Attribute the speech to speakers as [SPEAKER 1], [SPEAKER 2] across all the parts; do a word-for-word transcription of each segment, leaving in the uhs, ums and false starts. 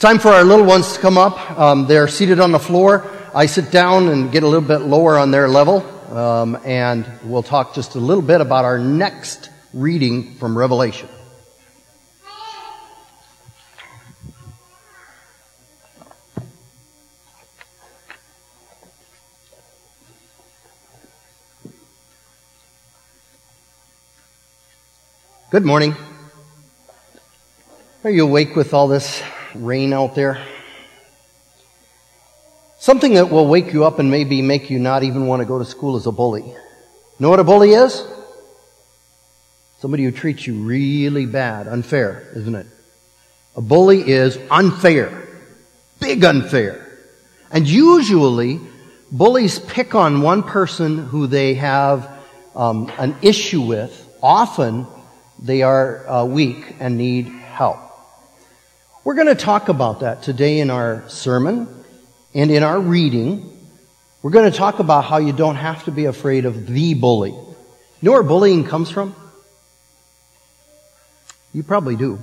[SPEAKER 1] time for our little ones to come up. Um, they're seated on the floor. I sit down and get a little bit lower on their level, um, and we'll talk just a little bit about our next reading from Revelation. Good morning. Are you awake with all this rain out there? Something that will wake you up and maybe make you not even want to go to school is a bully. Know what a bully is? Somebody who treats you really bad, unfair, isn't it? A bully is unfair, big unfair. And usually, bullies pick on one person who they have um, an issue with. Often, they are uh, weak and need help. We're going to talk about that today in our sermon and in our reading. We're going to talk about how you don't have to be afraid of the bully. You know where bullying comes from? You probably do.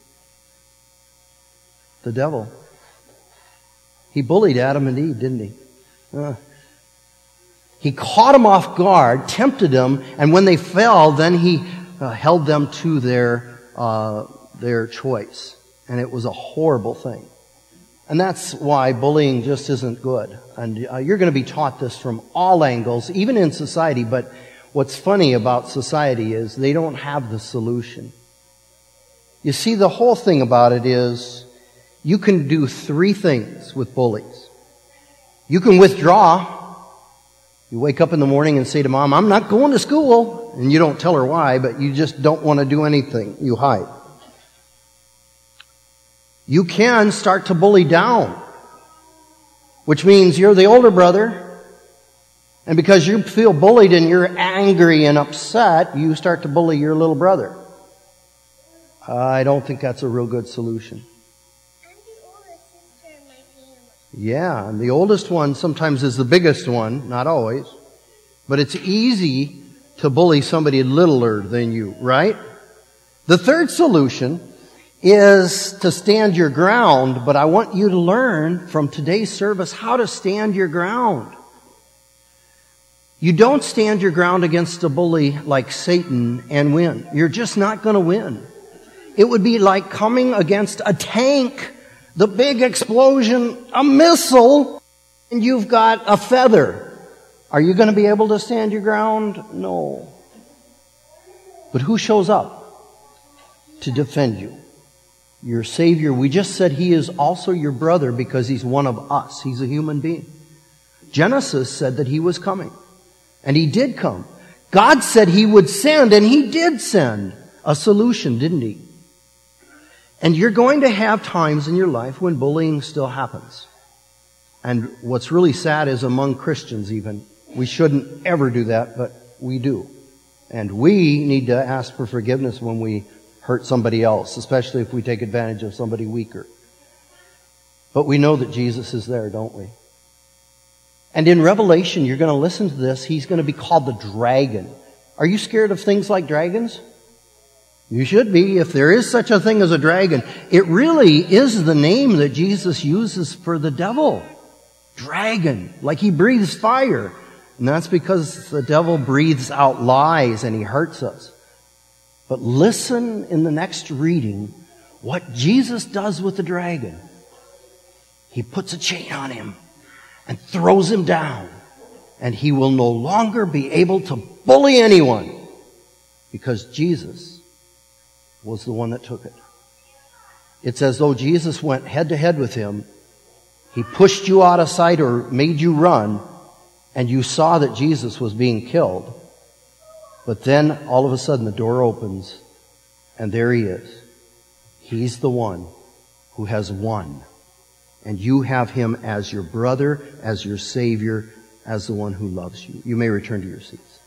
[SPEAKER 1] The devil. He bullied Adam and Eve, didn't he? Uh, he caught them off guard, tempted them, and when they fell, then he Uh, held them to their uh, their choice. And it was a horrible thing. And that's why bullying just isn't good. And uh, you're going to be taught this from all angles, even in society. But what's funny about society is they don't have the solution. You see, the whole thing about it is you can do three things with bullies. You can withdraw. You wake up in the morning and say to Mom, I'm not going to school. And you don't tell her why, but you just don't want to do anything. You hide. You can start to bully down, which means you're the older brother. And because you feel bullied and you're angry and upset, you start to bully your little brother. I don't think that's a real good solution.
[SPEAKER 2] I'm the oldest sister in my family.
[SPEAKER 1] Yeah, and the oldest one sometimes is the biggest one, not always. But it's easy to bully somebody littler than you, right? The third solution is to stand your ground, but I want you to learn from today's service how to stand your ground. You don't stand your ground against a bully like Satan and win. You're just not going to win. It would be like coming against a tank, the big explosion, a missile, and you've got a feather. Are you going to be able to stand your ground? No. But who shows up to defend you? Your Savior. We just said He is also your brother because He's one of us. He's a human being. Genesis said that He was coming. And He did come. God said He would send, and He did send a solution, didn't He? And you're going to have times in your life when bullying still happens. And what's really sad is among Christians even. We shouldn't ever do that, but we do. And we need to ask for forgiveness when we hurt somebody else, especially if we take advantage of somebody weaker. But we know that Jesus is there, don't we? And in Revelation, you're going to listen to this, He's going to be called the dragon. Are you scared of things like dragons? You should be, if there is such a thing as a dragon. It really is the name that Jesus uses for the devil. Dragon, like he breathes fire. And that's because the devil breathes out lies and he hurts us. But listen in the next reading what Jesus does with the dragon. He puts a chain on him and throws him down. And he will no longer be able to bully anyone because Jesus was the one that took it. It's as though Jesus went head to head with him. He pushed you out of sight or made you run. And you saw that Jesus was being killed. But then, all of a sudden, the door opens, and there He is. He's the one who has won. And you have Him as your brother, as your Savior, as the one who loves you. You may return to your seats.